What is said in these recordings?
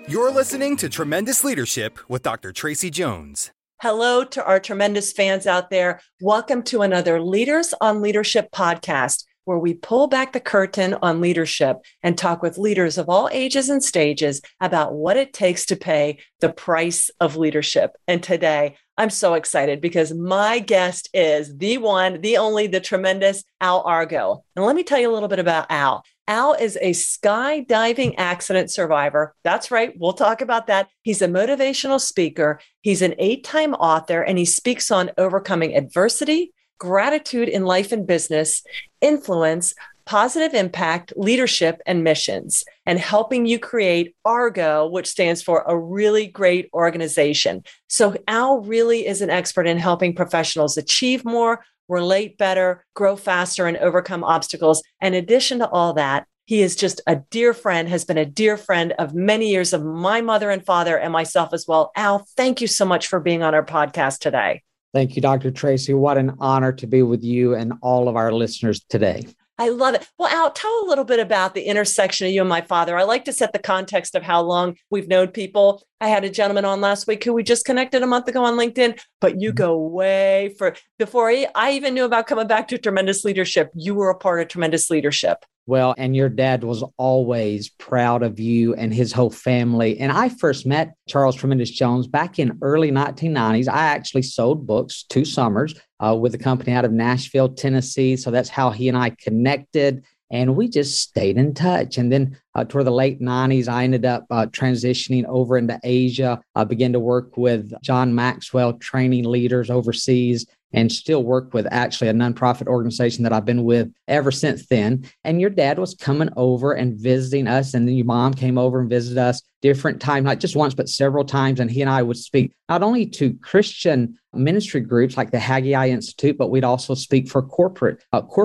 You're listening to Tremendous Leadership with Dr. Tracy Jones. Hello to our tremendous fans out there. Welcome to another Leaders on Leadership podcast, where we pull back the curtain on leadership and talk with leaders of all ages and stages about what it takes to pay the price of leadership. And today, I'm so excited because my guest is the one, the only, the tremendous Al Argo. And let me tell you a little bit about Al. Al is a skydiving accident survivor. That's right. We'll talk about that. He's a motivational speaker. He's an 8-time author, and he speaks on overcoming adversity, gratitude in life and business, influence, positive impact, leadership, and missions, and helping you create Argo, which stands for a really great organization. So Al really is an expert in helping professionals achieve more, relate better, grow faster, and overcome obstacles. In addition to all that, he is just a dear friend, has been a dear friend of many years of my mother and father and myself as well. Al, thank you so much for being on our podcast today. Thank you, Dr. Tracy. What an honor to be with you and all of our listeners today. I love it. Well, Al, tell a little bit about the intersection of you and my father. I like to set the context of how long we've known people. I had a gentleman on last week who we just connected a month ago on LinkedIn, but you go way before I even knew about coming back to Tremendous Leadership. You were a part of Tremendous Leadership. Well, and your dad was always proud of you and his whole family. And I first met Charles Tremendous Jones back in early 1990s. I actually sold books 2 summers with a company out of Nashville, Tennessee. So that's how he and I connected. And we just stayed in touch. And then toward the late 90s, I ended up transitioning over into Asia. I began to work with John Maxwell, training leaders overseas, and still work with actually a nonprofit organization that I've been with ever since then. And your dad was coming over and visiting us, and then your mom came over and visited us different times, not just once, but several times. And he and I would speak not only to Christian ministry groups like the Haggai Institute, but we'd also speak for corporate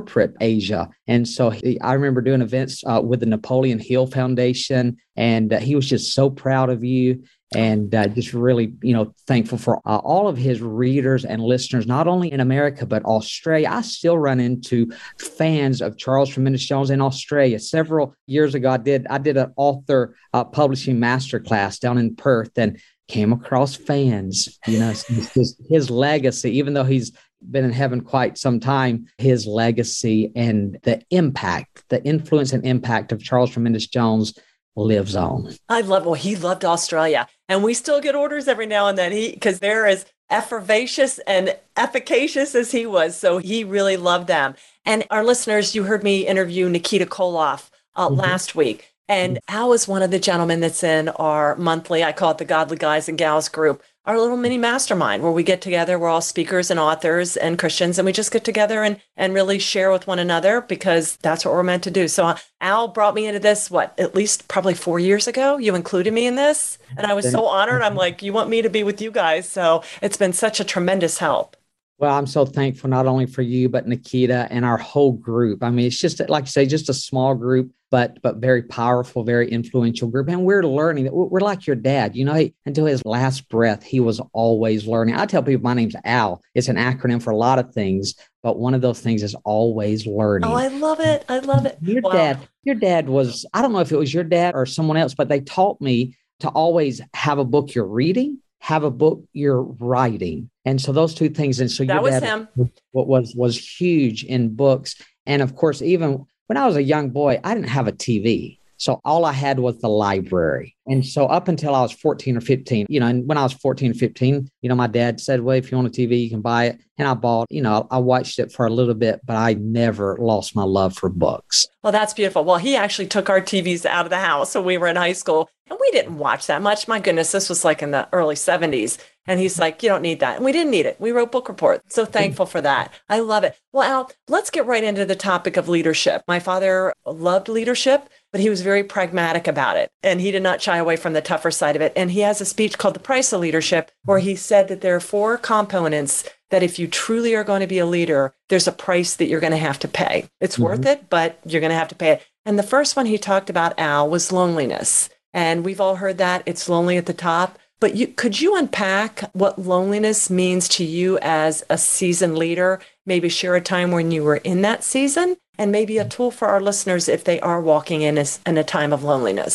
Asia. And so I remember doing events with the Napoleon Hill Foundation, and he was just so proud of you. And just really, thankful for all of his readers and listeners, not only in America, but Australia. I still run into fans of Charles Tremendous Jones in Australia. Several years ago, I did an author publishing masterclass down in Perth and came across fans, his legacy, even though he's been in heaven quite some time, his legacy and the impact, the influence and impact of Charles Tremendous Jones lives on. He loved Australia, and we still get orders every now and then because they're as effervescent and efficacious as he was. So he really loved them. And our listeners, you heard me interview Nikita Koloff last week. And Al is one of the gentlemen that's in our monthly, I call it the Godly Guys and Gals group, our little mini mastermind where we get together. We're all speakers and authors and Christians, and we just get together and really share with one another because that's what we're meant to do. So Al brought me into this, at least probably 4 years ago. You included me in this, and I was so honored. I'm like, you want me to be with you guys. So it's been such a tremendous help. Well, I'm so thankful not only for you, but Nikita and our whole group. I mean, it's just, like you say, just a small group, but very powerful, very influential group. And we're learning that we're like your dad. Until his last breath, he was always learning. I tell people my name's Al. It's an acronym for a lot of things, but one of those things is always learning. Oh, I love it. I love it. Your dad was, I don't know if it was your dad or someone else, but they taught me to always have a book you're reading, have a book you're writing. And so those two things. And so that was him. What was huge in books. And of course, even when I was a young boy, I didn't have a TV. So all I had was the library. And so up until I was 14 or 15, and when I was 14 or 15, my dad said, well, if you want a TV, you can buy it. And I bought, I watched it for a little bit, but I never lost my love for books. Well, that's beautiful. Well, he actually took our TVs out of the house when we were in high school, and we didn't watch that much. My goodness, this was like in the early 70s. And he's like, you don't need that. And we didn't need it. We wrote book reports. So thankful for that. I love it. Well, Al, let's get right into the topic of leadership. My father loved leadership, but he was very pragmatic about it. And he did not shy away from the tougher side of it. And he has a speech called The Price of Leadership, where he said that there are 4 components that if you truly are going to be a leader, there's a price that you're going to have to pay. It's worth it, but you're going to have to pay it. And the first one he talked about, Al, was loneliness. And we've all heard that. It's lonely at the top. But could you unpack what loneliness means to you as a seasoned leader? Maybe share a time when you were in that season, and maybe a tool for our listeners if they are walking in a time of loneliness.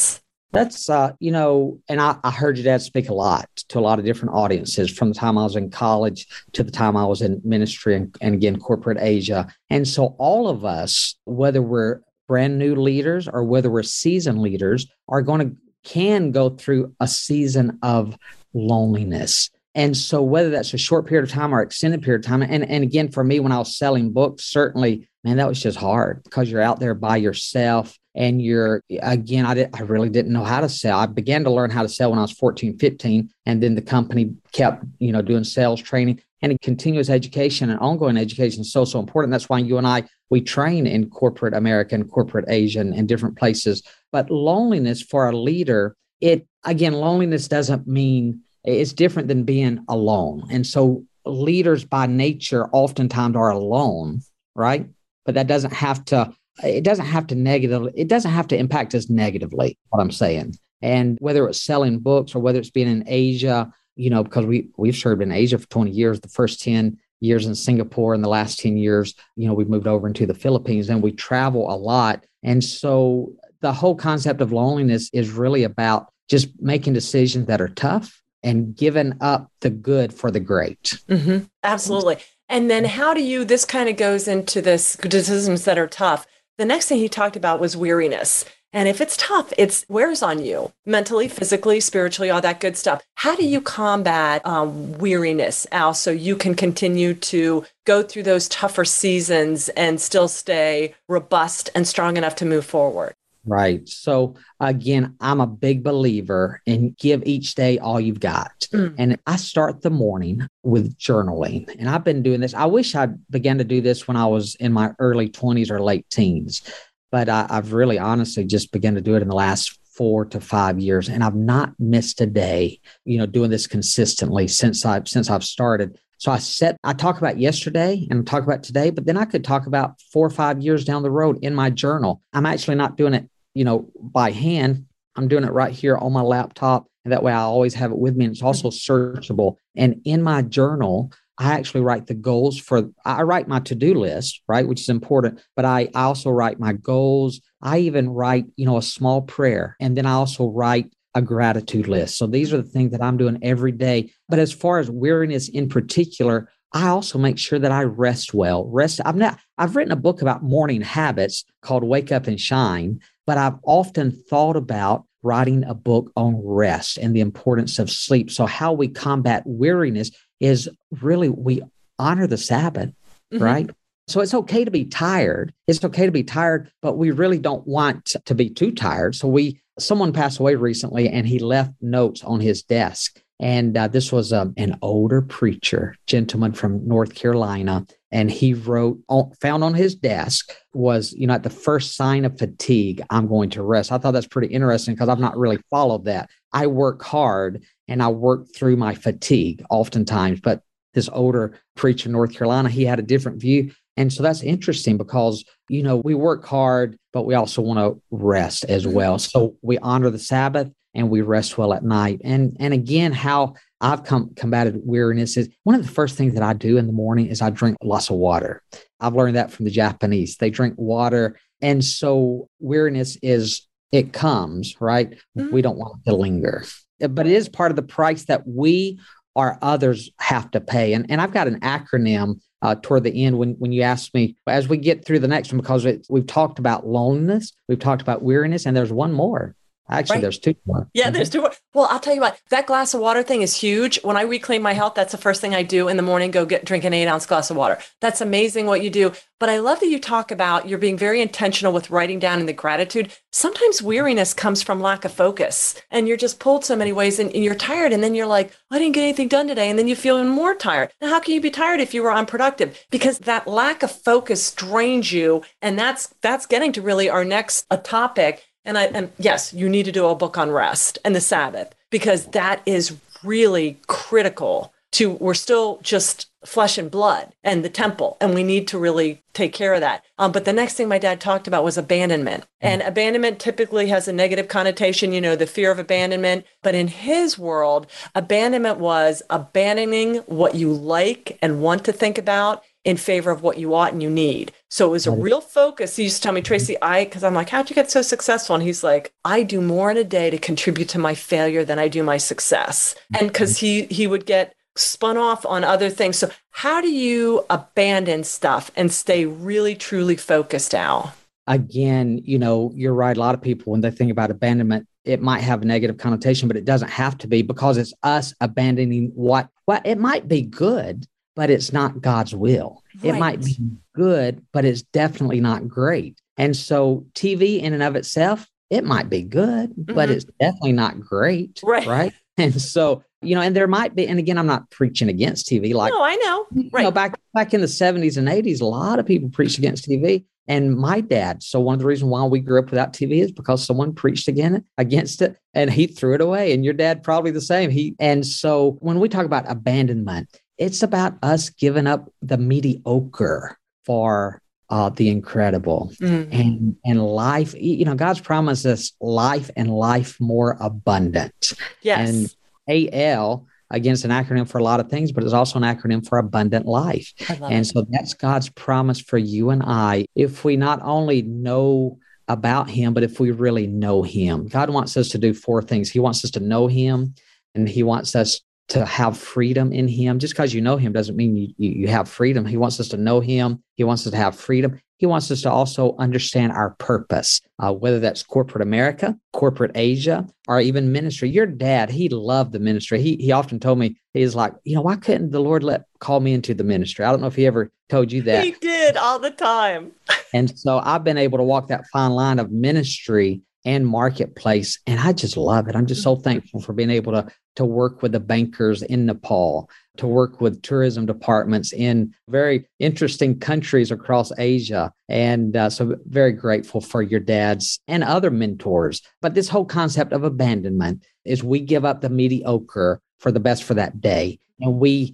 That's, and I heard your dad speak a lot to a lot of different audiences from the time I was in college to the time I was in ministry and again, corporate Asia. And so all of us, whether we're brand new leaders or whether we're seasoned leaders, can go through a season of loneliness. And so whether that's a short period of time or extended period of time, and again, for me, when I was selling books, certainly, man, that was just hard because you're out there by yourself. And I really didn't know how to sell. I began to learn how to sell when I was 14, 15. And then the company kept, doing sales training, and continuous education and ongoing education is so important. That's why you and I, we train in corporate America and corporate Asia and different places. But loneliness for a leader, loneliness doesn't mean it's different than being alone. And so leaders by nature oftentimes are alone, right? But that doesn't have to impact us negatively, what I'm saying. And whether it's selling books or whether it's being in Asia, because we've served in Asia for 20 years, the first 10 years in Singapore, and the last 10 years, we've moved over into the Philippines, and we travel a lot. And so the whole concept of loneliness is really about just making decisions that are tough and giving up the good for the great. Mm-hmm. Absolutely. And then this kind of goes into this decisions that are tough. The next thing he talked about was weariness. And if it's tough, it wears on you mentally, physically, spiritually, all that good stuff. How do you combat weariness, Al, so you can continue to go through those tougher seasons and still stay robust and strong enough to move forward? Right. So again, I'm a big believer in give each day all you've got. And I start the morning with journaling. And I've been doing this. I wish I began to do this when I was in my early 20s or late teens. But I've really honestly just begun to do it in the last 4 to 5 years. And I've not missed a day, doing this consistently since I've started. So I talk about yesterday and talk about today, but then I could talk about 4 or 5 years down the road in my journal. I'm actually not doing it, by hand. I'm doing it right here on my laptop. And that way I always have it with me. And it's also searchable. And in my journal, I actually write the goals I write my to-do list, right, which is important, but I also write my goals. I even write, a small prayer. And then I also write a gratitude list. So these are the things that I'm doing every day. But as far as weariness in particular, I also make sure that I rest well. I've written a book about morning habits called Wake Up and Shine, but I've often thought about writing a book on rest and the importance of sleep. So how we combat weariness is really we honor the Sabbath, right? So it's okay to be tired. It's okay to be tired, but we really don't want to be too tired. So someone passed away recently, and he left notes on his desk. And this was an older preacher, gentleman from North Carolina. And he found on his desk was, at the first sign of fatigue, I'm going to rest. I thought that's pretty interesting because I've not really followed that. I work hard and I work through my fatigue oftentimes. But this older preacher in North Carolina, he had a different view. And so that's interesting because, we work hard, but we also want to rest as well. So we honor the Sabbath and we rest well at night. And again, how I've combated weariness is one of the first things that I do in the morning is I drink lots of water. I've learned that from the Japanese. They drink water. And so weariness it comes, right? We don't want it to linger. But it is part of the price that we or others have to pay. And I've got an acronym toward the end when you ask me, as we get through the next one, because we've talked about loneliness, we've talked about weariness, and there's one more. Actually, right. There's 2 more. Yeah, there's 2 more. Well, I'll tell you what, that glass of water thing is huge. When I reclaim my health, that's the first thing I do in the morning, drink an 8-ounce glass of water. That's amazing what you do. But I love that you talk about you're being very intentional with writing down in the gratitude. Sometimes weariness comes from lack of focus, and you're just pulled so many ways and you're tired. And then you're like, I didn't get anything done today. And then you feel even more tired. Now, how can you be tired if you were unproductive? Because that lack of focus drains you. And that's getting to really our next topic. And yes, you need to do a book on rest and the Sabbath, because that is really critical we're still just flesh and blood and the temple, and we need to really take care of that. But the next thing my dad talked about was abandonment. And abandonment typically has a negative connotation, the fear of abandonment. But in his world, abandonment was abandoning what you like and want to think about in favor of what you ought and you need. So it was a real focus. He used to tell me, Tracy, because I'm like, how'd you get so successful? And he's like, I do more in a day to contribute to my failure than I do my success. And because he would get spun off on other things. So how do you abandon stuff and stay really, truly focused, Al? Again, you're right. A lot of people, when they think about abandonment, it might have a negative connotation, but it doesn't have to be, because it's us abandoning what it might be good, but it's not God's will. Right. It might be good, but it's definitely not great. And so TV in and of itself, it might be good, but it's definitely not great. Right. And so, and there might be, and again, I'm not preaching against TV. No, I know. Right. Back in the 70s and 80s, a lot of people preached against TV. And my dad, so one of the reasons why we grew up without TV is because someone preached against it, and he threw it away. And your dad probably the same. And so when we talk about abandonment, it's about us giving up the mediocre for the incredible. And life. God's promised us life and life more abundant. Yes. And AL, again, it's an acronym for a lot of things, but it's also an acronym for abundant life. And so that's God's promise for you and I. If we not only know about him, but if we really know him, God wants us to do 4 things. He wants us to know him, and he wants us to have freedom in him. Just because you know him doesn't mean you have freedom. He wants us to know him. He wants us to have freedom. He wants us to also understand our purpose, whether that's corporate America, corporate Asia, or even ministry. Your dad, he loved the ministry. He often told me, he's like, why couldn't the Lord call me into the ministry? I don't know if he ever told you that. He did all the time. And so I've been able to walk that fine line of ministry and marketplace, and I just love it. I'm just so thankful for being able to work with the bankers in Nepal, to work with tourism departments in very interesting countries across Asia. And so very grateful for your dads and other mentors. But this whole concept of abandonment is we give up the mediocre for the best for that day. And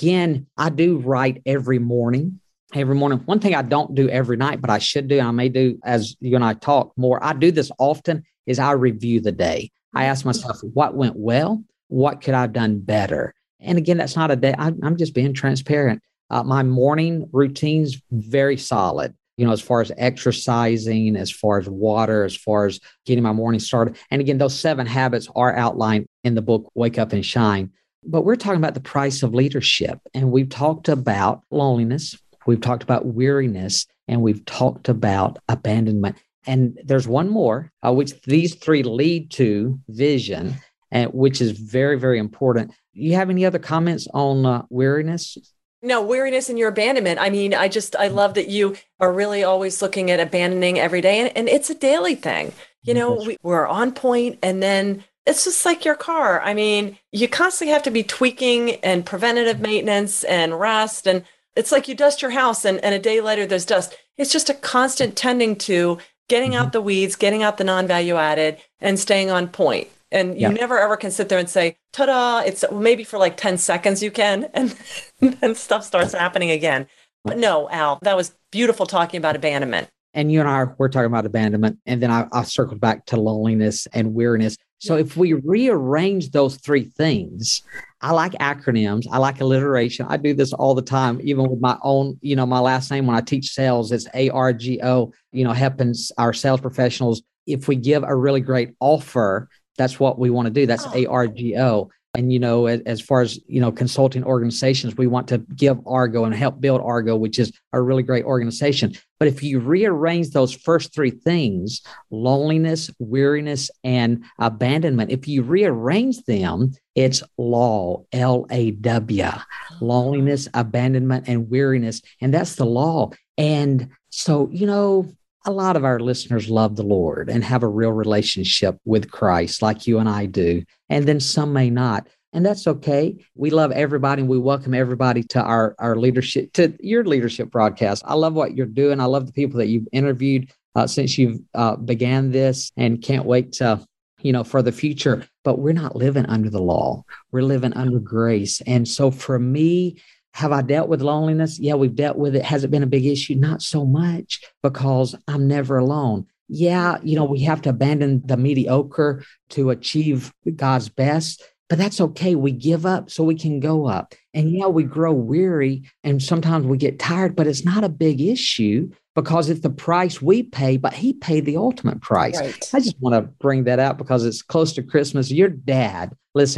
I do write every morning. One thing I don't do every night, but I should do, and I may do as you and I talk more, I do this often, is I review the day. I ask myself, what went well? What could I have done better? And again, that's not a day. I'm just being transparent. My morning routine's very solid, as far as exercising, as far as water, as far as getting my morning started. And again, those 7 habits are outlined in the book, Wake Up and Shine. But we're talking about the price of leadership. And we've talked about loneliness. We've talked about weariness, and we've talked about abandonment. And there's one more, which these 3 lead to vision, and which is very, very important. You have any other comments on weariness? No, weariness and your abandonment. I mean, I love that you are really always looking at abandoning every day. And it's a daily thing. We're on point, and then it's just like your car. I mean, you constantly have to be tweaking and preventative maintenance and rest. And it's like you dust your house and a day later there's dust. It's just a constant tending to getting out the weeds, getting out the non-value added, and staying on point. And you never ever can sit there and say, ta-da, it's maybe for like 10 seconds you can, and then stuff starts happening again. But no, Al, that was beautiful talking about abandonment. And you and I were talking about abandonment, and then I circled back to loneliness and weariness. So if we rearrange those 3 things, I like acronyms. I like alliteration. I do this all the time, even with my own, my last name. When I teach sales, it's ARGO, helping our sales professionals. If we give a really great offer, that's what we want to do. That's ARGO. And, as far as, consulting organizations, we want to give Argo and help build Argo, which is a really great organization. But if you rearrange those first 3 things, loneliness, weariness, and abandonment, if you rearrange them, it's LAW, LAW, loneliness, abandonment, and weariness. And that's the law. And so, a lot of our listeners love the Lord and have a real relationship with Christ like you and I do. And then some may not. And that's okay. We love everybody, and we welcome everybody to our leadership, to your leadership broadcast. I love what you're doing. I love the people that you've interviewed since you've began this, and can't wait to, for the future. But we're not living under the law. We're living under grace. And so for me, have I dealt with loneliness? Yeah, we've dealt with it. Has it been a big issue? Not so much, because I'm never alone. Yeah, we have to abandon the mediocre to achieve God's best, but that's okay. We give up so we can go up. And yeah, we grow weary and sometimes we get tired, but it's not a big issue because it's the price we pay, but he paid the ultimate price. Right. I just want to bring that out because it's close to Christmas. Your dad,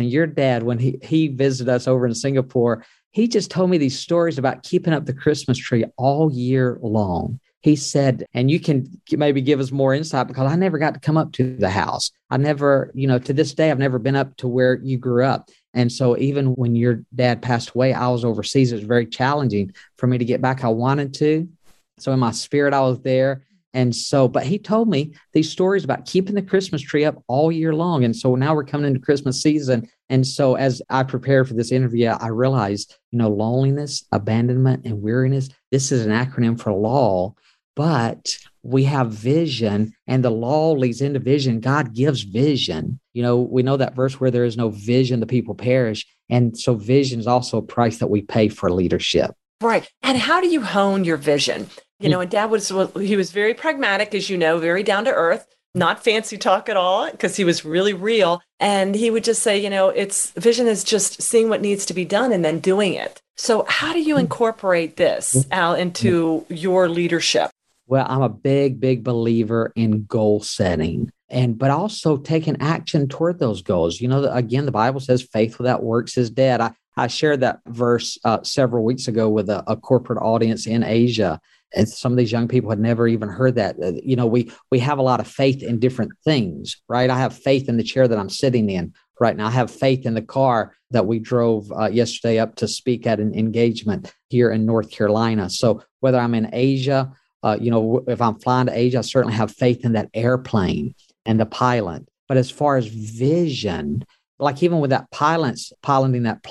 when he visited us over in Singapore, he just told me these stories about keeping up the Christmas tree all year long. He said, and you can maybe give us more insight because I never got to come up to the house. I never, to this day, I've never been up to where you grew up. And so even when your dad passed away, I was overseas. It was very challenging for me to get back. I wanted to. So in my spirit, I was there. And so, but he told me these stories about keeping the Christmas tree up all year long. And so now we're coming into Christmas season. And so as I prepared for this interview, I realized, loneliness, abandonment, and weariness, this is an acronym for law, but we have vision and the law leads into vision. God gives vision. We know that verse where there is no vision, the people perish. And so vision is also a price that we pay for leadership. Right. And how do you hone your vision? And Dad he was very pragmatic, as you know, very down to earth, not fancy talk at all, because he was really real. And he would just say, vision is just seeing what needs to be done and then doing it. So how do you incorporate this, Al, into your leadership? Well, I'm a big, big believer in goal setting, but also taking action toward those goals. Again, the Bible says faith without works is dead. I shared that verse several weeks ago with a corporate audience in Asia. And some of these young people had never even heard that. We have a lot of faith in different things, right? I have faith in the chair that I'm sitting in right now. I have faith in the car that we drove yesterday up to speak at an engagement here in North Carolina. So whether I'm in Asia, if I'm flying to Asia, I certainly have faith in that airplane and the pilot. But as far as vision, like even with that piloting that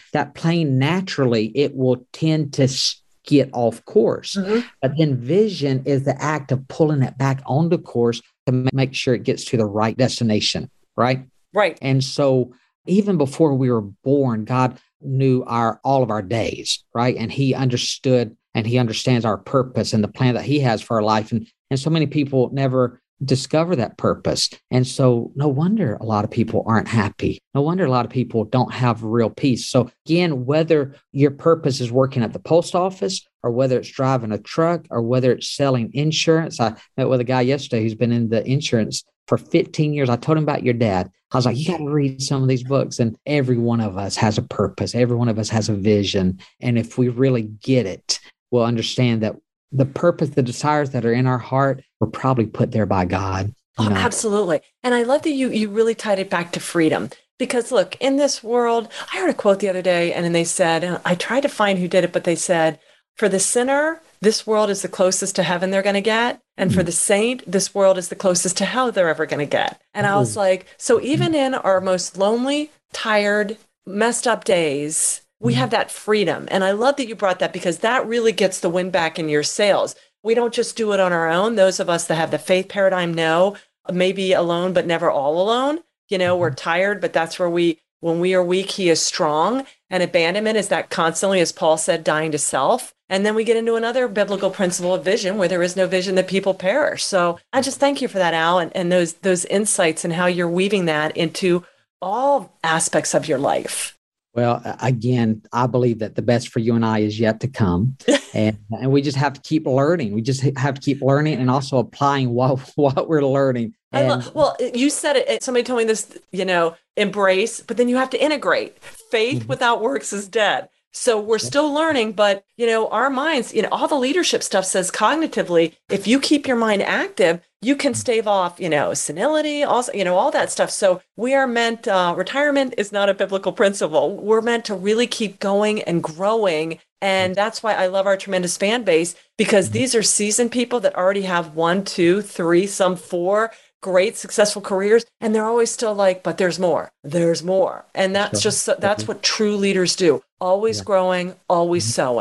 plane naturally, it will tend to get off course. Mm-hmm. But then vision is the act of pulling it back onto course to make sure it gets to the right destination, right? Right. And so even before we were born, God knew all of our days, right? And he understood and he understands our purpose and the plan that he has for our life. And so many people never discover that purpose. And so no wonder a lot of people aren't happy. No wonder a lot of people don't have real peace. So again, whether your purpose is working at the post office or whether it's driving a truck or whether it's selling insurance. I met with a guy yesterday who's been in the insurance for 15 years. I told him about your dad. I was like, you got to read some of these books. And every one of us has a purpose. Every one of us has a vision. And if we really get it, we'll understand that the purpose, the desires that are in our heart were probably put there by God. Absolutely. And I love that you really tied it back to freedom. Because look, in this world, I heard a quote the other day, and then they said, and I tried to find who did it, but they said, for the sinner, this world is the closest to heaven they're going to get. And for the saint, this world is the closest to hell they're ever going to get. And I was like, so even in our most lonely, tired, messed up days, we have that freedom. And I love that you brought that because that really gets the wind back in your sails. We don't just do it on our own. Those of us that have the faith paradigm know, maybe alone, but never all alone. We're tired, but that's where when we are weak, he is strong. And abandonment is that constantly, as Paul said, dying to self. And then we get into another biblical principle of vision where there is no vision that people perish. So I just thank you for that, Al, and those insights and how you're weaving that into all aspects of your life. Well, again, I believe that the best for you and I is yet to come. And we just have to keep learning. We just have to keep learning and also applying what we're learning. Well, you said it. Somebody told me this, embrace, but then you have to integrate. Faith without works is dead. So we're still learning, but, our minds, all the leadership stuff says cognitively, if you keep your mind active, you can stave off, senility, also, all that stuff. So we are meant, retirement is not a biblical principle. We're meant to really keep going and growing. And that's why I love our tremendous fan base, because these are seasoned people that already have 1, 2, 3, some 4 great successful careers. And they're always still like, but there's more. And that's that's what true leaders do. Always growing, always sowing.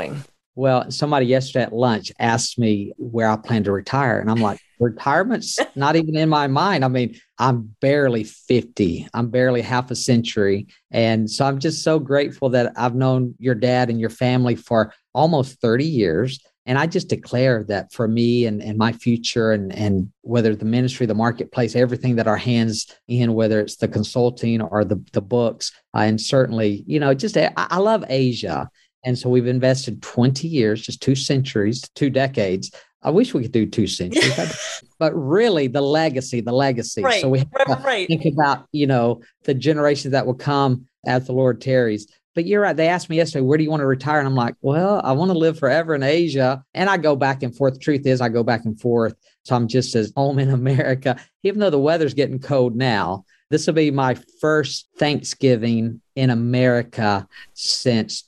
Well, somebody yesterday at lunch asked me where I plan to retire. And I'm like, retirement's not even in my mind. I mean, I'm barely 50. I'm barely half a century. And so I'm just so grateful that I've known your dad and your family for almost 30 years. And I just declare that for me and my future and whether the ministry, the marketplace, everything that our hands in, whether it's the consulting or the books, and certainly, just I love Asia. And so we've invested 20 years, just 2 centuries, 2 decades. I wish we could do 2 centuries, but really the legacy. Right, So we have to right. think about, the generations that will come as the Lord tarries. But you're right. They asked me yesterday, where do you want to retire? And I'm like, well, I want to live forever in Asia. And I go back and forth. The truth is I go back and forth. So I'm just as home in America, even though the weather's getting cold now. This will be my first Thanksgiving in America since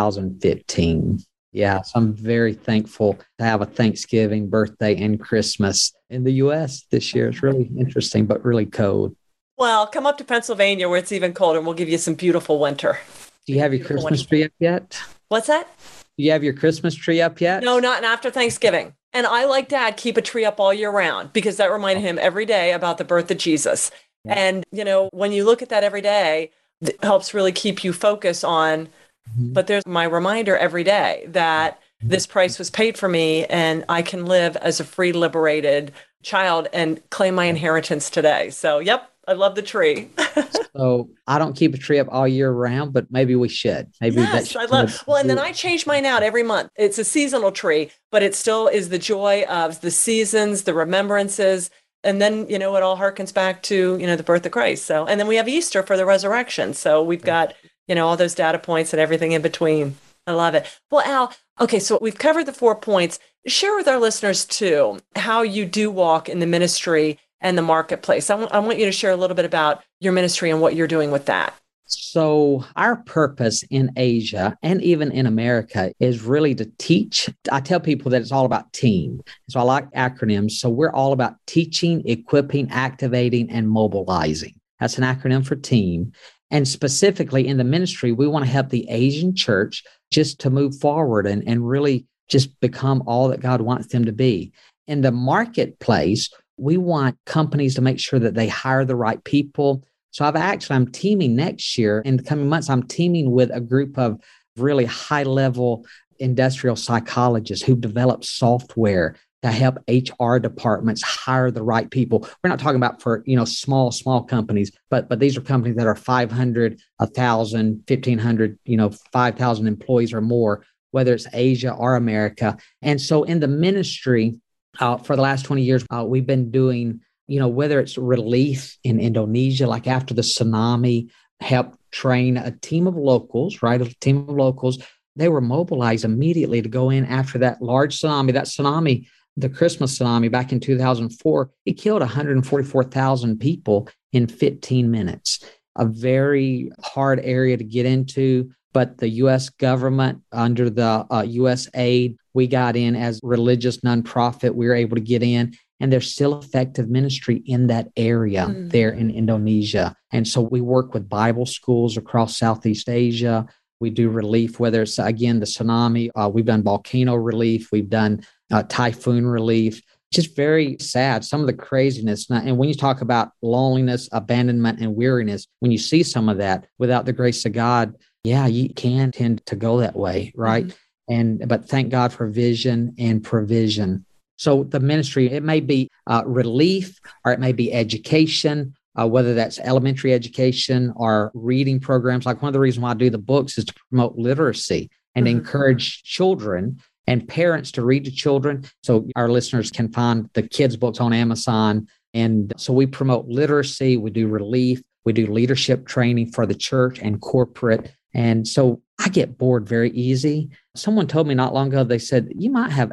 2015. Yeah, so I'm very thankful to have a Thanksgiving, birthday, and Christmas in the U.S. this year. It's really interesting, but really cold. Well, come up to Pennsylvania where it's even colder, and we'll give you some beautiful winter. Do you have your Christmas tree up yet? What's that? Do you have your Christmas tree up yet? No, not after Thanksgiving. And I, like Dad, keep a tree up all year round because that reminded him every day about the birth of Jesus. Yeah. And, when you look at that every day, it helps really keep you focused on, but there's my reminder every day that this price was paid for me and I can live as a free, liberated child and claim my inheritance today. So, yep, I love the tree. So I don't keep a tree up all year round, but maybe we should. Maybe yes, I love it. Well, and then I change mine out every month. It's a seasonal tree, but it still is the joy of the seasons, the remembrances. And then, it all harkens back to, the birth of Christ. So, and then we have Easter for the resurrection. So we've got, all those data points and everything in between. I love it. Well, Al, okay, so we've covered the 4 points. Share with our listeners too, how you do walk in the ministry and the marketplace. I want you to share a little bit about your ministry and what you're doing with that. So our purpose in Asia and even in America is really to teach. I tell people that it's all about team. So I like acronyms. So we're all about teaching, equipping, activating, and mobilizing. That's an acronym for team. And specifically in the ministry, we want to help the Asian church just to move forward and really just become all that God wants them to be. In the marketplace, we want companies to make sure that they hire the right people. So I'm teaming next year. In the coming months, I'm teaming with a group of really high-level industrial psychologists who've developed software to help HR departments hire the right people. We're not talking about for, small companies, but these are companies that are 500, 1,000, 1,500, 5,000 employees or more, whether it's Asia or America. And so in the ministry, for the last 20 years, we've been doing, whether it's relief in Indonesia, like after the tsunami, helped train a team of locals, right? A team of locals. They were mobilized immediately to go in after that large tsunami. That tsunami, the Christmas tsunami back in 2004, it killed 144,000 people in 15 minutes. A very hard area to get into. But the U.S. government, under the U.S. aid, we got in as religious nonprofit. We were able to get in, and there's still effective ministry in that area there in Indonesia. And so we work with Bible schools across Southeast Asia. We do relief, whether it's, again, the tsunami. We've done volcano relief. We've done typhoon relief. Just very sad, some of the craziness. And when you talk about loneliness, abandonment, and weariness, when you see some of that without the grace of God, yeah, you can tend to go that way, right? But thank God for vision and provision. So the ministry, it may be relief, or it may be education, whether that's elementary education or reading programs. Like one of the reasons why I do the books is to promote literacy and encourage children and parents to read to children. So our listeners can find the kids' books on Amazon. And so we promote literacy, we do relief, we do leadership training for the church and corporate. And so I get bored very easy. Someone told me not long ago, they said, you might have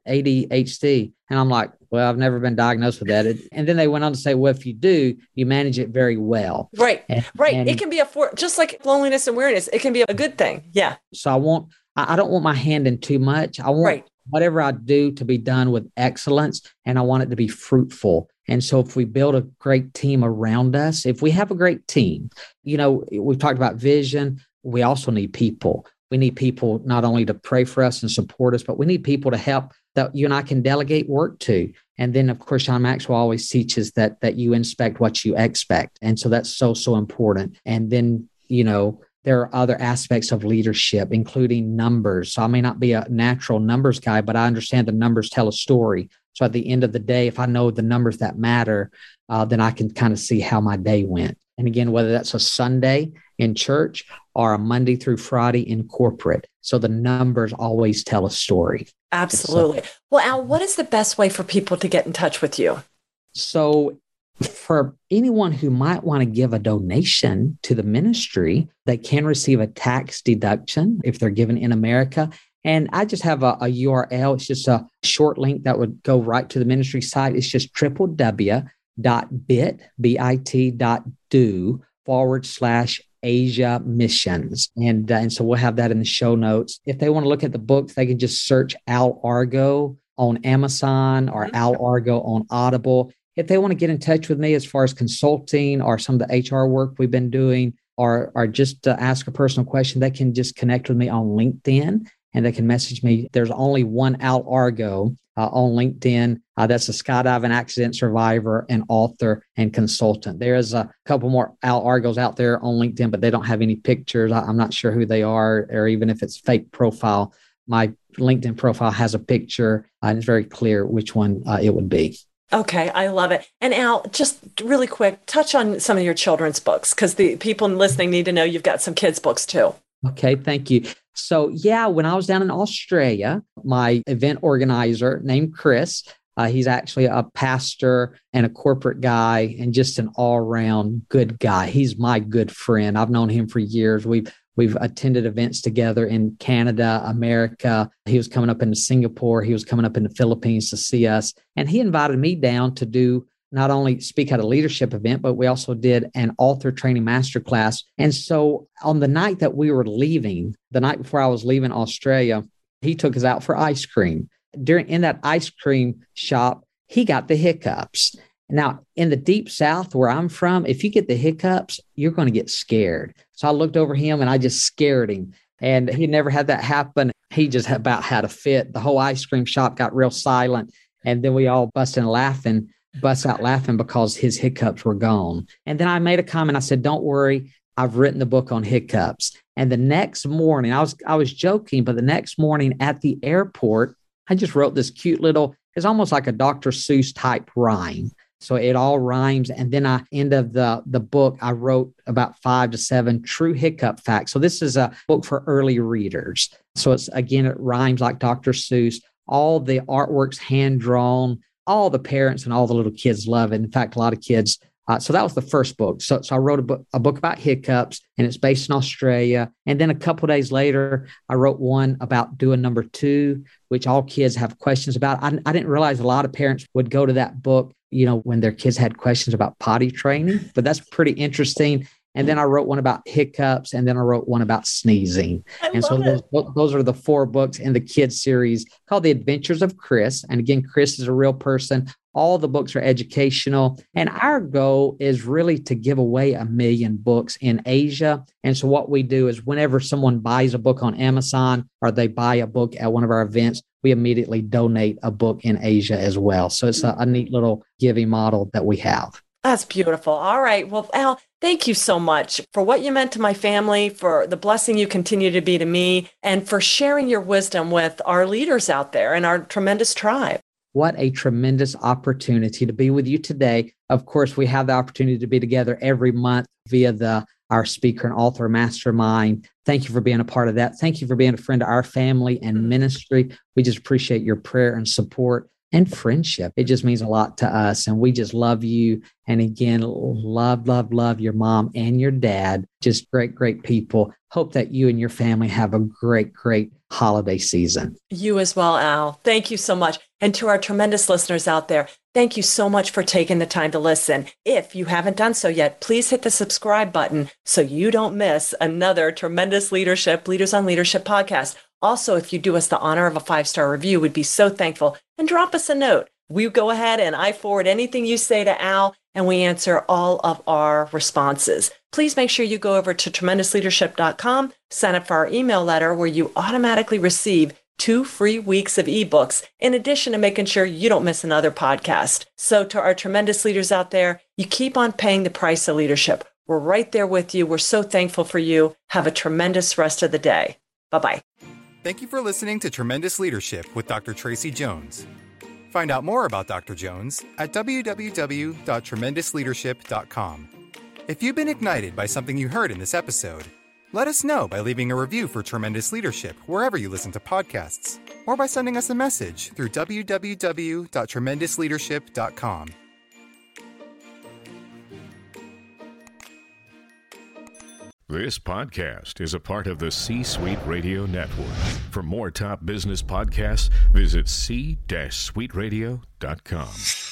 ADHD. And I'm like, well, I've never been diagnosed with that. And then they went on to say, well, if you do, you manage it very well. Right. And it can be just like loneliness and weariness. It can be a good thing. Yeah. So I don't want my hand in too much. I want whatever I do to be done with excellence, and I want it to be fruitful. And so if we build a great team around us, if we have a great team, we've talked about vision. We also need people. We need people not only to pray for us and support us, but we need people to help that you and I can delegate work to. And then, of course, John Maxwell always teaches that you inspect what you expect. And so that's so important. And then, there are other aspects of leadership, including numbers. So I may not be a natural numbers guy, but I understand the numbers tell a story. So at the end of the day, if I know the numbers that matter, then I can kind of see how my day went. And again, whether that's a Sunday in church or a Monday through Friday in corporate. So the numbers always tell a story. Absolutely. Well, Al, what is the best way for people to get in touch with you? So for anyone who might want to give a donation to the ministry, they can receive a tax deduction if they're given in America. And I just have a URL. It's just a short link that would go right to the ministry site. It's just www.bit.do/Asia Missions. And so we'll have that in the show notes. If they want to look at the books, they can just search Al Argo on Amazon or Al Argo on Audible. If they want to get in touch with me as far as consulting or some of the HR work we've been doing, or just to ask a personal question, they can just connect with me on LinkedIn and they can message me. There's only one Al Argo on LinkedIn. That's a skydiving accident survivor and author and consultant. There's a couple more Al Argos out there on LinkedIn, but they don't have any pictures. I'm not sure who they are, or even if it's fake profile. My LinkedIn profile has a picture, and it's very clear which one it would be. Okay, I love it. And Al, just really quick, touch on some of your children's books, because the people listening need to know you've got some kids' books too. Okay, thank you. So when I was down in Australia, my event organizer named Chris, he's actually a pastor and a corporate guy and just an all-around good guy. He's my good friend. I've known him for years. We've attended events together in Canada, America. He was coming up into Singapore. He was coming up in the Philippines to see us. And he invited me down to do not only speak at a leadership event, but we also did an author training masterclass. And so on the night that we were leaving, the night before I was leaving Australia, he took us out for ice cream. In that ice cream shop, he got the hiccups. Now, in the deep South where I'm from, if you get the hiccups, you're going to get scared. So I looked over him and I just scared him. And he never had that happen. He just about had a fit. The whole ice cream shop got real silent. And then we all bust out laughing because his hiccups were gone. And then I made a comment. I said, don't worry, I've written the book on hiccups. And the next morning, I was joking, but the next morning at the airport, I just wrote this cute little, it's almost like a Dr. Seuss type rhyme. So it all rhymes. And then end of the book, I wrote about 5 to 7 true hiccup facts. So this is a book for early readers. So it rhymes like Dr. Seuss. All the artwork's hand-drawn. All the parents and all the little kids love it. In fact, a lot of kids. So that was the first book. So I wrote a book about hiccups, and it's based in Australia. And then a couple of days later, I wrote one about doing number 2, which all kids have questions about. I didn't realize a lot of parents would go to that book, when their kids had questions about potty training, but that's pretty interesting. And then I wrote one about hiccups, and then I wrote one about sneezing. Those are the 4 books in the kids series called The Adventures of Chris. And again, Chris is a real person. All the books are educational. And our goal is really to give away 1 million books in Asia. And so what we do is whenever someone buys a book on Amazon or they buy a book at one of our events, we immediately donate a book in Asia as well. So it's a neat little giving model that we have. That's beautiful. All right. Well, Al, thank you so much for what you meant to my family, for the blessing you continue to be to me, and for sharing your wisdom with our leaders out there and our tremendous tribe. What a tremendous opportunity to be with you today. Of course, we have the opportunity to be together every month via our speaker and author mastermind. Thank you for being a part of that. Thank you for being a friend to our family and ministry. We just appreciate your prayer and support and friendship. It just means a lot to us. And we just love you. And again, love your mom and your dad. Just great people. Hope that you and your family have a great holiday season. You as well, Al. Thank you so much. And to our tremendous listeners out there, thank you so much for taking the time to listen. If you haven't done so yet, please hit the subscribe button so you don't miss another tremendous Leaders on Leadership podcast. Also, if you do us the honor of a 5-star review, we'd be so thankful. And drop us a note. We go ahead and I forward anything you say to Al, and we answer all of our responses. please make sure you go over to tremendousleadership.com, sign up for our email letter where you automatically receive 2 free weeks of ebooks, in addition to making sure you don't miss another podcast. So to our tremendous leaders out there, you keep on paying the price of leadership. We're right there with you. We're so thankful for you. Have a tremendous rest of the day. Bye-bye. Thank you for listening to Tremendous Leadership with Dr. Tracy Jones. Find out more about Dr. Jones at www.tremendousleadership.com. If you've been ignited by something you heard in this episode, let us know by leaving a review for Tremendous Leadership wherever you listen to podcasts, or by sending us a message through www.tremendousleadership.com. This podcast is a part of the C-Suite Radio Network. For more top business podcasts, visit c-suiteradio.com.